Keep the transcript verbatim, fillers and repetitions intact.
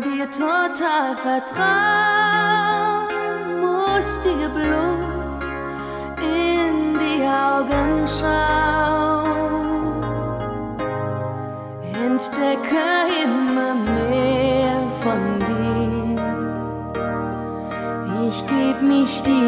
dir total vertrauen, muss dir bloß in die Augen schauen. Entdecke immer mehr von dir, ich geb mich dir.